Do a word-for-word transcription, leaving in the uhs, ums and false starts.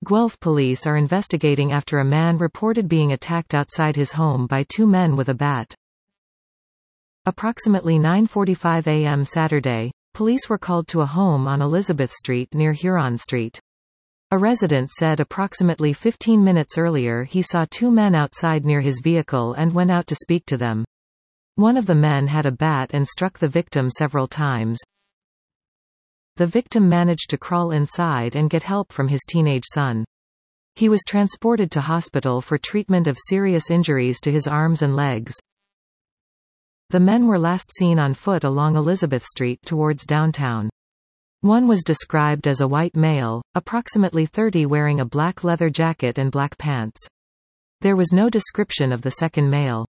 Guelph police are investigating after a man reported being attacked outside his home by two men with a bat. Approximately nine forty-five a m Saturday, police were called to a home on Elizabeth Street near Huron Street. A resident said approximately fifteen minutes earlier he saw two men outside near his vehicle and went out to speak to them. One of the men had a bat and struck the victim several times. The victim managed to crawl inside and get help from his teenage son. He was transported to hospital for treatment of serious injuries to his arms and legs. The men were last seen on foot along Elizabeth Street towards downtown. One was described as a white male, approximately thirty, wearing a black leather jacket and black pants. There was no description of the second male.